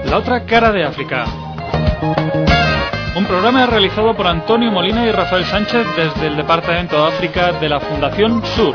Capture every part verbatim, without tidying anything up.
La otra cara de África. Un programa realizado por Antonio Molina y Rafael Sánchez desde el Departamento de África de la Fundación Sur.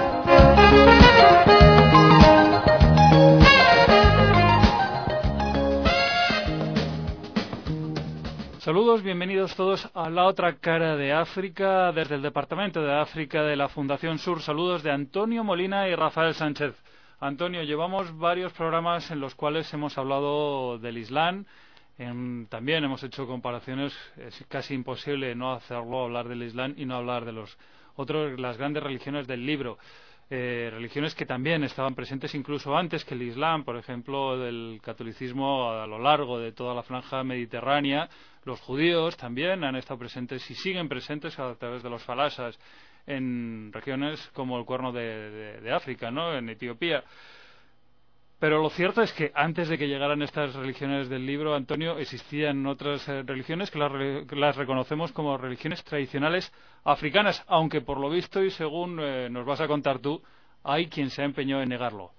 Saludos, bienvenidos todos a La otra cara de África desde el Departamento de África de la Fundación Sur. Saludos de Antonio Molina y Rafael Sánchez. Antonio, llevamos varios programas en los cuales hemos hablado del Islam. En, también hemos hecho comparaciones. Es casi imposible no hacerlo, hablar del Islam y no hablar de los otros, las grandes religiones del libro. Eh, religiones que también estaban presentes incluso antes que el Islam, por ejemplo, del catolicismo a lo largo de toda la franja mediterránea. Los judíos también han estado presentes y siguen presentes a través de los falasas en regiones como el Cuerno de, de, de África, ¿no? En Etiopía. Pero lo cierto es que antes de que llegaran estas religiones del libro, Antonio, existían otras eh, religiones que las, que las reconocemos como religiones tradicionales africanas, aunque por lo visto y según eh, nos vas a contar tú, hay quien se ha empeñado en negarlo.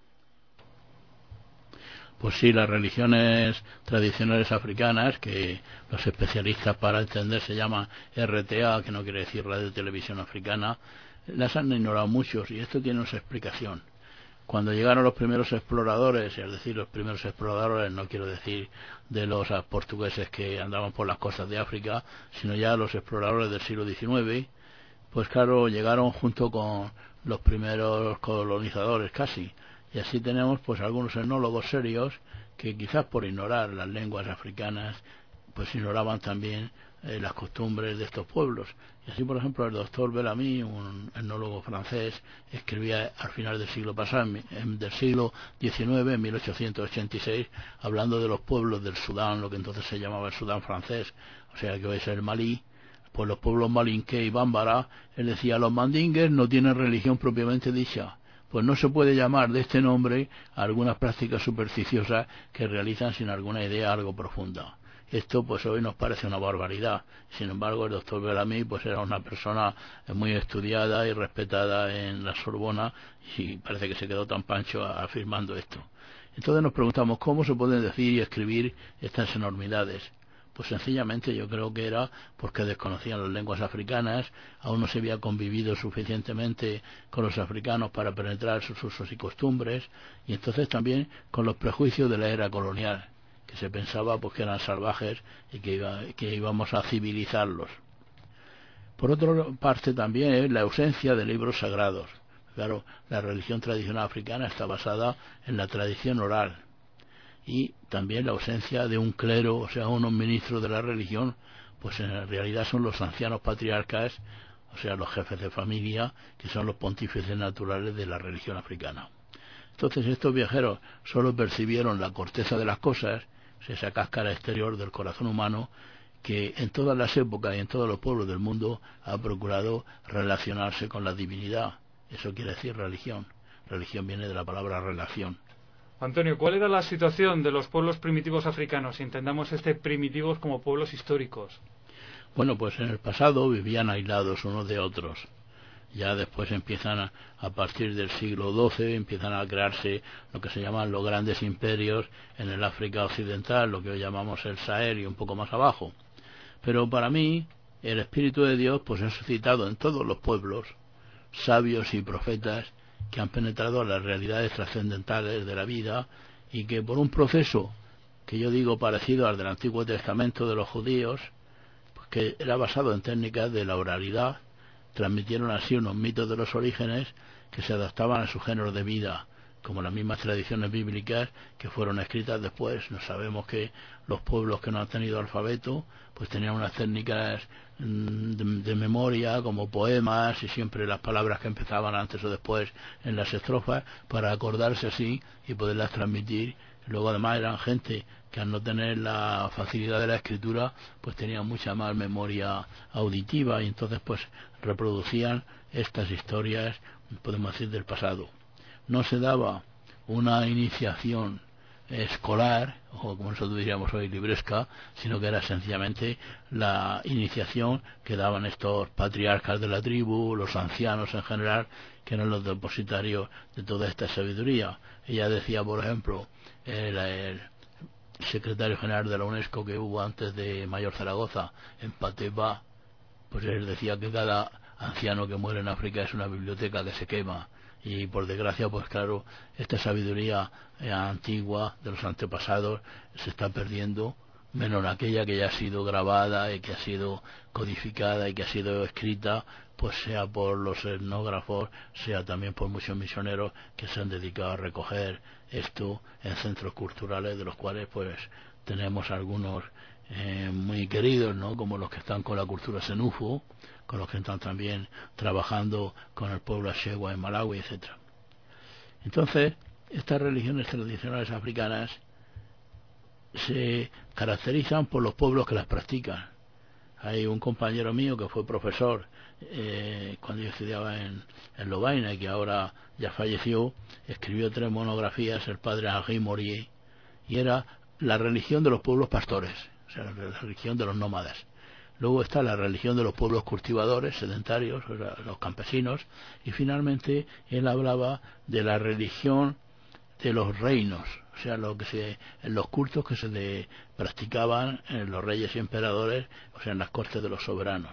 Pues sí, las religiones tradicionales africanas, que los especialistas para entender se llaman R T A, que no quiere decir Radio Televisión Africana, las han ignorado muchos y esto tiene una explicación. Cuando llegaron los primeros exploradores, es decir, los primeros exploradores, no quiero decir de los portugueses que andaban por las costas de África, sino ya los exploradores del siglo diecinueve, pues claro, llegaron junto con los primeros colonizadores casi. Y así tenemos pues algunos etnólogos serios que quizás por ignorar las lenguas africanas pues ignoraban también eh, las costumbres de estos pueblos. Y así, por ejemplo, el doctor Bellamy, un etnólogo francés, escribía al final del siglo pasado, en, del siglo diecinueve, en mil ochocientos ochenta y seis, hablando de los pueblos del Sudán, lo que entonces se llamaba el Sudán francés, o sea que hoy es el Malí. Pues los pueblos malinqué y bámbara, él decía, los mandingues no tienen religión propiamente dicha. Pues no se puede llamar de este nombre a algunas prácticas supersticiosas que realizan sin alguna idea algo profunda. Esto pues hoy nos parece una barbaridad. Sin embargo, el doctor Bellamy pues era una persona muy estudiada y respetada en la Sorbona y parece que se quedó tan pancho afirmando esto. Entonces nos preguntamos cómo se pueden decir y escribir estas enormidades. Pues sencillamente yo creo que era porque desconocían las lenguas africanas, aún no se había convivido suficientemente con los africanos para penetrar sus usos y costumbres, y entonces también con los prejuicios de la era colonial, que se pensaba pues que eran salvajes y que, iba, que íbamos a civilizarlos. Por otra parte también es la ausencia de libros sagrados. Claro, la religión tradicional africana está basada en la tradición oral, y también la ausencia de un clero, o sea, unos ministros de la religión, pues en realidad son los ancianos patriarcas, o sea, los jefes de familia, que son los pontífices naturales de la religión africana. Entonces estos viajeros solo percibieron la corteza de las cosas, o sea, esa cáscara exterior del corazón humano, que en todas las épocas y en todos los pueblos del mundo ha procurado relacionarse con la divinidad. Eso quiere decir religión. Religión viene de la palabra relación. Antonio, ¿cuál era la situación de los pueblos primitivos africanos? Entendamos este primitivos como pueblos históricos. Bueno, pues en el pasado vivían aislados unos de otros. Ya después empiezan a, a partir del siglo doce, empiezan a crearse lo que se llaman los grandes imperios en el África occidental, lo que hoy llamamos el Sahel y un poco más abajo. Pero para mí, el Espíritu de Dios pues ha suscitado en todos los pueblos sabios y profetas que han penetrado a las realidades trascendentales de la vida y que por un proceso que yo digo parecido al del Antiguo Testamento de los judíos, pues que era basado en técnicas de la oralidad, transmitieron así unos mitos de los orígenes que se adaptaban a su género de vida, como las mismas tradiciones bíblicas que fueron escritas después. No sabemos que los pueblos que no han tenido alfabeto pues tenían unas técnicas de, de memoria como poemas y siempre las palabras que empezaban antes o después en las estrofas para acordarse así y poderlas transmitir. Luego además eran gente que al no tener la facilidad de la escritura pues tenían mucha más memoria auditiva y entonces pues reproducían estas historias, podemos decir, del pasado. No se daba una iniciación escolar, o como nosotros diríamos hoy, libresca, sino que era sencillamente la iniciación que daban estos patriarcas de la tribu, los ancianos en general, que eran los depositarios de toda esta sabiduría. Ella decía, por ejemplo, el, el, secretario general de la UNESCO que hubo antes de Mayor Zaragoza, en Pateba, pues él decía que cada anciano que muere en África es una biblioteca que se quema. Y por desgracia, pues claro, esta sabiduría eh, antigua de los antepasados se está perdiendo, menos aquella que ya ha sido grabada y que ha sido codificada y que ha sido escrita, pues sea por los etnógrafos, sea también por muchos misioneros que se han dedicado a recoger esto en centros culturales, de los cuales pues tenemos algunos eh, muy queridos, ¿no? Como los que están con la cultura senufo, con los que están también trabajando con el pueblo Ashewa en Malawi, etcétera. Entonces, estas religiones tradicionales africanas se caracterizan por los pueblos que las practican. Hay un compañero mío que fue profesor eh, cuando yo estudiaba en, en Lovaina y que ahora ya falleció, escribió tres monografías, el padre Henri Morier, y era la religión de los pueblos pastores, o sea, la religión de los nómadas. Luego está la religión de los pueblos cultivadores, sedentarios, o sea, los campesinos, y finalmente él hablaba de la religión de los reinos, o sea, lo que se, en los cultos que se le practicaban en los reyes y emperadores, o sea, en las cortes de los soberanos.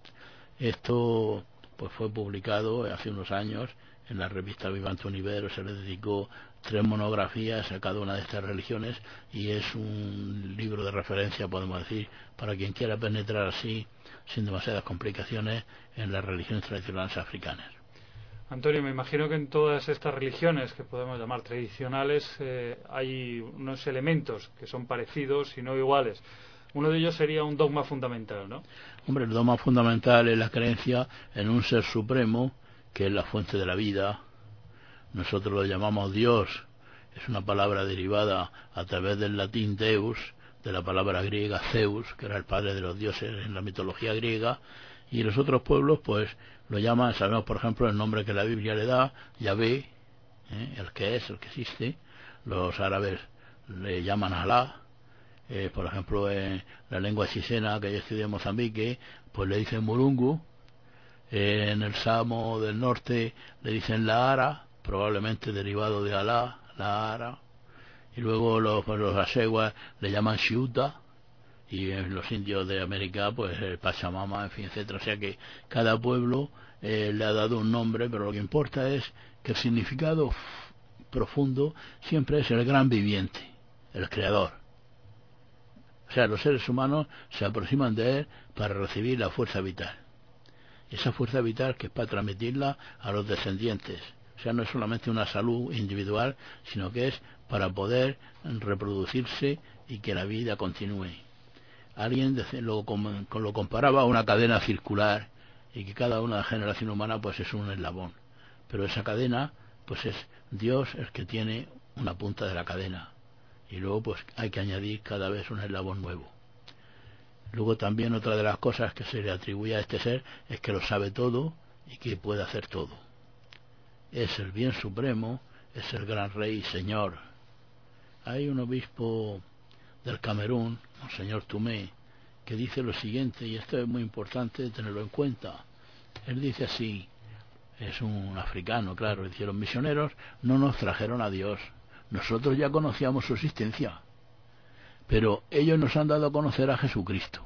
Esto pues fue publicado hace unos años en la revista Vivante Universo, se le dedicó tres monografías a cada una de estas religiones y es un libro de referencia, podemos decir, para quien quiera penetrar así, sin demasiadas complicaciones, en las religiones tradicionales africanas. Antonio, me imagino que en todas estas religiones que podemos llamar tradicionales eh, hay unos elementos que son parecidos y no iguales. Uno de ellos sería un dogma fundamental, ¿no? Hombre, el dogma fundamental es la creencia en un ser supremo que es la fuente de la vida. Nosotros lo llamamos Dios, es una palabra derivada a través del latín Deus, de la palabra griega Zeus, que era el padre de los dioses en la mitología griega, y los otros pueblos pues lo llaman, sabemos por ejemplo el nombre que la Biblia le da, Yahvé, ¿eh? el que es, el que existe. Los árabes le llaman Alá, eh, por ejemplo en la lengua chisena que yo estudié en Mozambique, pues le dicen Murungu, eh, en el Samo del norte le dicen Laara, probablemente derivado de Alá, Laara, y luego los, pues los Ashewas le llaman Xiuta, y en los indios de América pues el Pachamama, en fin, etcétera. O sea que cada pueblo eh, le ha dado un nombre, pero lo que importa es que el significado profundo siempre es el gran viviente, el creador. O sea, los seres humanos se aproximan de él para recibir la fuerza vital, esa fuerza vital que es para transmitirla a los descendientes. O sea, no es solamente una salud individual, sino que es para poder reproducirse y que la vida continúe. Alguien lo, lo comparaba a una cadena circular y que cada una generación humana pues es un eslabón, pero esa cadena pues es Dios el que tiene una punta de la cadena y luego pues hay que añadir cada vez un eslabón nuevo. Luego también otra de las cosas que se le atribuye a este ser es que lo sabe todo y que puede hacer todo. Es el bien supremo, es el gran rey y señor. Hay un obispo del Camerún, Monseñor Tumé, que dice lo siguiente, y esto es muy importante tenerlo en cuenta. Él dice así, es un africano, claro, dice, los misioneros no nos trajeron a Dios, nosotros ya conocíamos su existencia, pero ellos nos han dado a conocer a Jesucristo.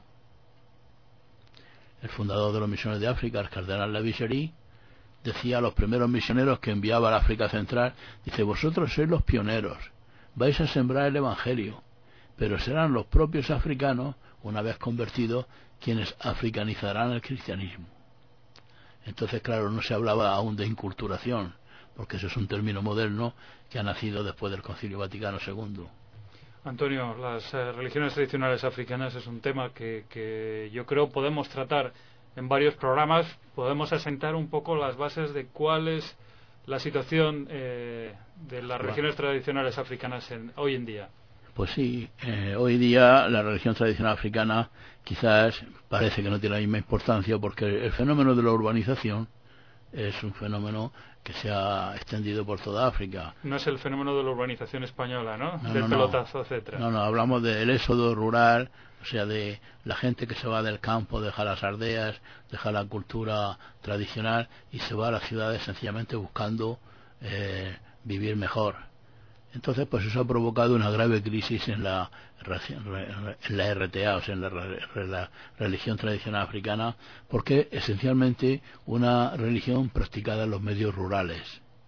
El fundador de los misioneros de África, el cardenal Lavisserie, decía a los primeros misioneros que enviaba a la África Central, dice, vosotros sois los pioneros, vais a sembrar el Evangelio, pero serán los propios africanos, una vez convertidos, quienes africanizarán el cristianismo. Entonces, claro, no se hablaba aún de inculturación, porque ese es un término moderno que ha nacido después del Concilio Vaticano segundo. Antonio, las eh, religiones tradicionales africanas es un tema que, que yo creo podemos tratar en varios programas. Podemos asentar un poco las bases de cuál es la situación eh, de las religiones tradicionales africanas en, hoy en día. Pues sí, eh, hoy día la religión tradicional africana quizás parece que no tiene la misma importancia porque el fenómeno de la urbanización es un fenómeno que se ha extendido por toda África. No es el fenómeno de la urbanización española, ¿no? no Del no, pelotazo, no. etcétera. No, no, hablamos del éxodo rural, o sea, de la gente que se va del campo, deja las aldeas, deja la cultura tradicional y se va a las ciudades sencillamente buscando eh, vivir mejor. Entonces, pues eso ha provocado una grave crisis en la, en la R T A, o sea, en la, la religión tradicional africana, porque esencialmente una religión practicada en los medios rurales.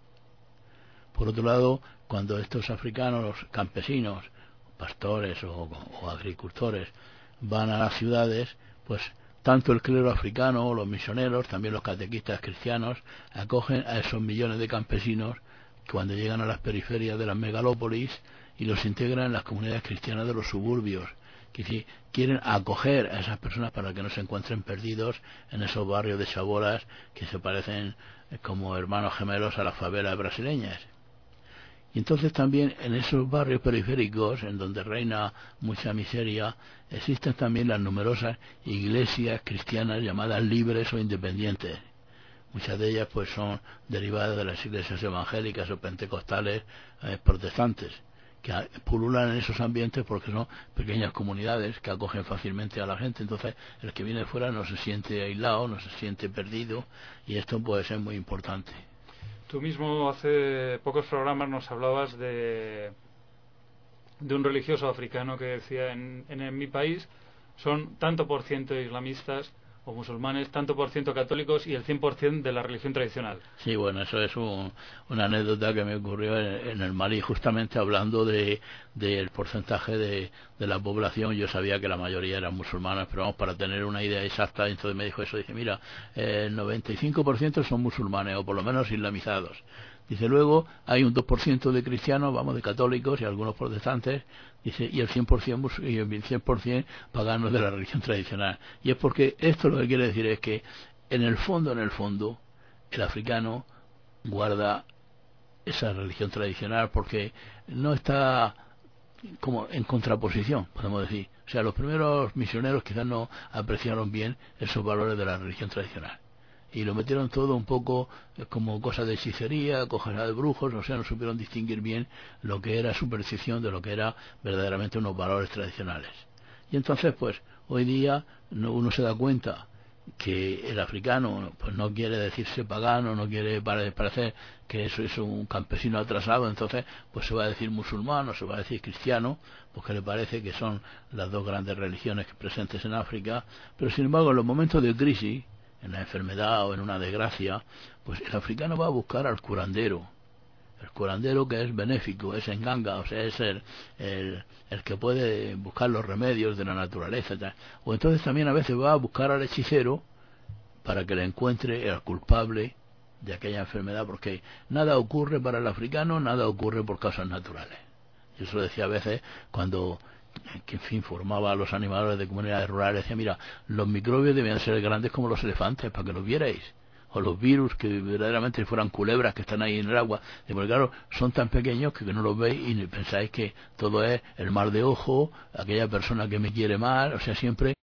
Por otro lado, cuando estos africanos, los campesinos, pastores o, o agricultores, van a las ciudades, pues tanto el clero africano, los misioneros, también los catequistas cristianos, acogen a esos millones de campesinos cuando llegan a las periferias de las megalópolis y los integran en las comunidades cristianas de los suburbios, que si quieren acoger a esas personas para que no se encuentren perdidos en esos barrios de chabolas que se parecen como hermanos gemelos a las favelas brasileñas. Y entonces también en esos barrios periféricos, en donde reina mucha miseria, existen también las numerosas iglesias cristianas llamadas libres o independientes. Muchas de ellas pues son derivadas de las iglesias evangélicas o pentecostales eh, protestantes, que pululan en esos ambientes porque son pequeñas comunidades que acogen fácilmente a la gente. Entonces el que viene de fuera no se siente aislado, no se siente perdido, y esto puede ser muy importante. Tú mismo hace pocos programas nos hablabas de, de un religioso africano que decía en, en, en mi país son tanto por ciento islamistas o musulmanes, tanto por ciento católicos y el cien por ciento de la religión tradicional. Sí, bueno, eso es un, una anécdota que me ocurrió en, en el Malí, justamente hablando de del porcentaje de, de la población. Yo sabía que la mayoría eran musulmanes, pero vamos, para tener una idea exacta, entonces me dijo eso, dice, mira, eh, el noventa y cinco por ciento son musulmanes, o por lo menos islamizados. Dice, luego hay un dos por ciento de cristianos, vamos, de católicos y algunos protestantes, dice, y el cien por ciento, y el cien por ciento paganos de la religión tradicional. Y es porque esto lo que quiere decir es que en el fondo, en el fondo, el africano guarda esa religión tradicional porque no está como en contraposición, podemos decir. O sea, los primeros misioneros quizás no apreciaron bien esos valores de la religión tradicional. Y lo metieron todo un poco como cosas de hechicería, cosas de brujos, o sea, no supieron distinguir bien lo que era superstición de lo que era verdaderamente unos valores tradicionales. Y entonces, pues, hoy día no, uno se da cuenta que el africano pues no quiere decirse pagano, no quiere parecer que eso es un campesino atrasado, entonces pues se va a decir musulmán o se va a decir cristiano, porque le parece que son las dos grandes religiones presentes en África. Pero sin embargo, en los momentos de crisis, en la enfermedad o en una desgracia, pues el africano va a buscar al curandero. El curandero que es benéfico, es enganga, o sea, es el, el, el que puede buscar los remedios de la naturaleza. Tal. O entonces también a veces va a buscar al hechicero para que le encuentre al culpable de aquella enfermedad, porque nada ocurre para el africano, nada ocurre por causas naturales. Yo eso lo decía a veces cuando, que en fin, formaba a los animadores de comunidades rurales, decía, mira, los microbios debían ser grandes como los elefantes, para que los vierais. O los virus que verdaderamente fueran culebras que están ahí en el agua, porque claro, son tan pequeños que no los veis y pensáis que todo es el mal de ojo, aquella persona que me quiere mal, o sea, siempre